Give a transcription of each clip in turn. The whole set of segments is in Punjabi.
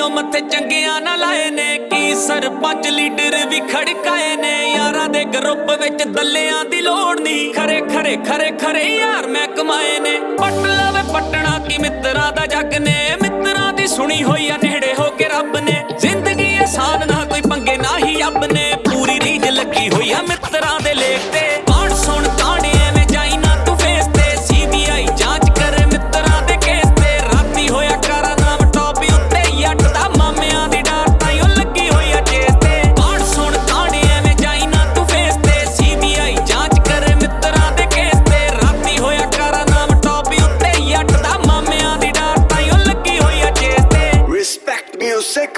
ਉਹ ਮੱਥੇ ਚੰਗਿਆਂ ਨਾ ਲਾਏ ਨੇ ਕੀ ਸਰਪੰਚ ਲੀਡਰ ਵੀ ਖੜਕਾਏ ਨੇ ਯਾਰਾਂ ਦੇ ਗਰੁੱਪ ਵਿੱਚ ਦੱਲਿਆਂ ਦੀ ਲੋੜ ਨਹੀਂ ਖਰੇ ਖਰੇ ਖਰੇ ਖਰੇ ਯਾਰ ਮੈਂ ਕਮਾਏ ਨੇ ਪੱਟ ਲਵੇ ਪੱਟਣਾ ਕੀ ਮਿੱਤਰਾਂ ਦਾ ਜੱਗ ਨੇ ਮਿੱਤਰਾਂ ਦੀ ਸੁਣੀ ਹੋਈ ਆ ਨੇੜੇ ਹੋ ਕੇ ਰੱਬ ਨੇ ਜ਼ਿੰਦਗੀ ਆਸਾਨ ਨਾ ਕੋਈ ਪੰਗੇ ਨਾ ਹੀ ਰੱਬ ਨੇ ਪੂਰੀ ਰੀਝ ਲੱਗੀ ਹੋਈ ਆ ਮਿੱਤਰਾਂ ਦੇ ਲੇਖ ਤੇ ਕੌਣ ਸੁਣ ਕਾਣੇ ਐਵੇਂ ਜਾਈ ਨਾ ਤੂੰ ਫੇਸ ਤੇ CBI ਜਾਂਚ ਕਰੇ ਮਿੱਤਰਾਂ ਦੇ ਕੇਸ ਤੇ ਰਾਤੀ ਹੋਇਆ ਕਾਰਾ ਨਾਮ ਟੌਪ ਉੱਤੇ ਜੱਟ ਦਾ ਮਾਮਿਆਂ ਦੀ ਡਾਰ ਤਾਈਓ ਲੱਗੀ ਹੋਈ ਆ ਚੇਸ ਤੇ ਕੌਣ ਸੁਣ ਕਾਣੇ ਐਵੇਂ ਜਾਈ ਨਾ ਤੂੰ ਫੇਸ ਤੇ CBI ਜਾਂਚ ਕਰੇ ਮਿੱਤਰਾਂ ਦੇ ਕੇਸ ਤੇ ਰਾਤੀ ਹੋਇਆ ਕਾਰਾ ਨਾਮ ਟੌਪ ਉੱਤੇ ਜੱਟ ਦਾ ਮਾਮਿਆਂ ਦੀ ਡਾਰ ਤਾਈਓ ਲੱਗੀ ਹੋਈ ਆ ਚੇਸ ਤੇ Respect music.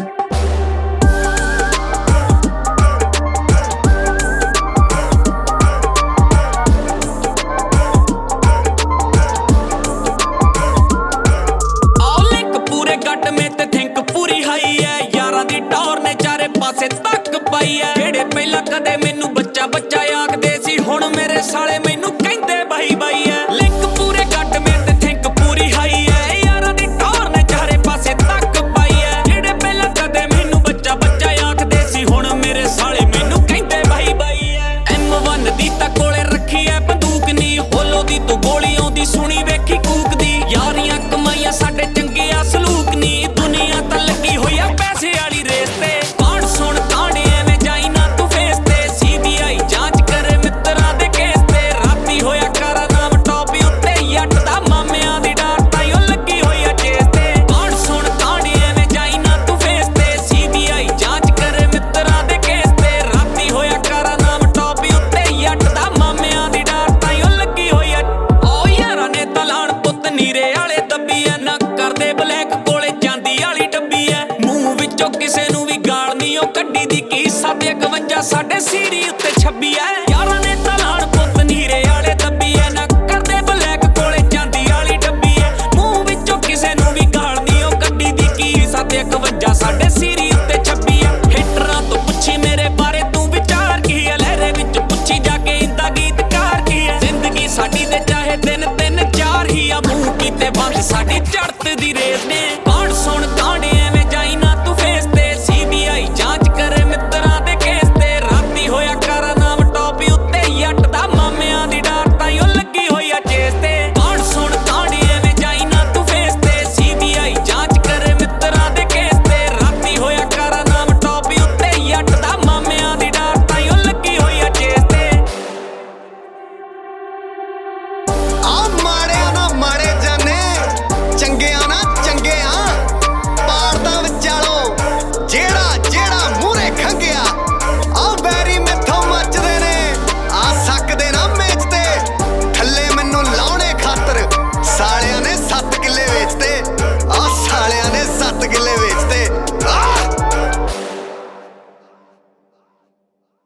ਪਾਸੇ ਤੱਕ ਪਾਈ ਐ ਜਿਹੜੇ ਪਹਿਲਾਂ ਕਦੇ ਮੈਨੂੰ ਬੱਚਾ ਬੱਚਾ ਆਖਦੇ ਸੀ ਹੁਣ ਮੇਰੇ ਸਾਲੇ ਮੈਨੂੰ ਕਹਿੰਦੇ ਬਾਈ ਬਾਈ ਐ ਲਿੰਕ ਪੂਰੇ ਗੱਡ ਮੇ ਤੇ ਥਿੰਕ ਪੂਰੀ ਹਾਈ ਐ ਯਾਰਾਂ ਦੀ ਟੌਰ ਨੇ ਚਾਰੇ ਪਾਸੇ ਤੱਕ ਪਾਈ ਐ ਜਿਹੜੇ ਪਹਿਲਾਂ ਕਦੇ ਮੈਨੂੰ ਬੱਚਾ ਬੱਚਾ ਆਖਦੇ ਸੀ ਹੁਣ ਮੇਰੇ ਸਾਲੇ ਮੈਨੂੰ ਕਹਿੰਦੇ ਬਾਈ ਬਾਈ ਐ M1 ਦੀ ਤਾਂ ਕੋਲੇ ਰੱਖੀ ਐ ਬੰਦੂਕ ਨੀ ਹੋਲੋ ਦੀ ਤੂੰ ਗੋਲੀ ਆਉਂਦੀ ਸੁਣੀ ਵੇਖੀ ਕੂਕਦੀ ਯਾਰੀਆਂ ਕਮਾਈਆਂ ਸਾਡੇ ਚੰਗੇ ਆ ਸਲੂਕ ਨੀ ਦੁਨੀਆ ਤਾਂ ਲੱਗੀ ਹੋਈ ਆ ਪੈਸੇ ਵਾਲੀ ਰੇਸ ਤੇ ਸੁਣ ਕਾਣੇ ਐਵੇਂ ਜਾਈ ਨਾ ਤੂੰ ਫੇਸ ਤੇ CBI ਜਾਂਚ ਕਰੇ ਮਿੱਤਰਾਂ ਦੇ ਕੇਸ ਤੇ ਰਾਤੀ ਹੋਇਆ ਕਾਰਾ ਨਾਮ ਟੌਪ ਉੱਤੇ ਜੱਟ ਦਾ ਮਾਮਿਆਂ ਦੀ ਡਾਰ ਤਾਈਓ ਲੱਗੀ ਹੋਈ ਆ ਚੇਸ ਤੇ ਕੌਣ ਸੁਣ ਕਾਣੇ ਐਵੇਂ ਜਾਈ ਨਾ ਤੂੰ ਫੇਸ ਤੇ CBI ਜਾਂਚ ਕਰੇ ਮਿੱਤਰਾਂ ਦੇ ਕੇਸ ਤੇ ਰਾਤੀ ਹੋਇਆ ਕਾਰਾ ਨਾਮ ਟੌਪ ਉੱਤੇ ਜੱਟ ਦਾ ਮਾਮਿਆਂ ਦੀ ਡਾਰ ਤਾਈਓ ਲੱਗੀ ਹੋਈ ਆ ਓ ਯਾਰਾਂ ਨੇ ਤਲਾਣ ਪੁੱਤ ਨੀਰੇ ਵਾਲੇ ਦੱਬੀ ਐ ਨਾ ਕਰਦੇ ਬਲੈਕ ਕੋਲੇ ਜਾਂਦੀ ਵਾਲੀ ਡੱਬੀ ਐ ਮੂੰਹ ਵਿੱਚੋਂ ਕਿਸੇ ਨੂੰ ਵੀ ਗਾਲ ਨੀ ਉਹ ਕੱਢੀ ਦੀ ਕੀ 751 ਸਾਡੇ ਸੀਰੀ ਉੱਤੇ 26 ਐ ਯਾਰਾਂ ਨੇ ਤਲਾਣ ਪੁੱਤ ਨੀਰੇ ਵਾਲੇ ਦੱਬੀ ਐ ਨਾ ਕਰਦੇ ਬਲੈਕ ਕੋਲੇ ਜਾਂਦੀ ਵਾਲੀ ਡੱਬੀ ਐ ਮੂੰਹ ਵਿੱਚੋਂ ਕਿਸੇ ਨੂੰ ਵੀ ਗਾਲ ਨੀ ਉਹ ਕੱਢੀ ਦੀ ਕੀ 751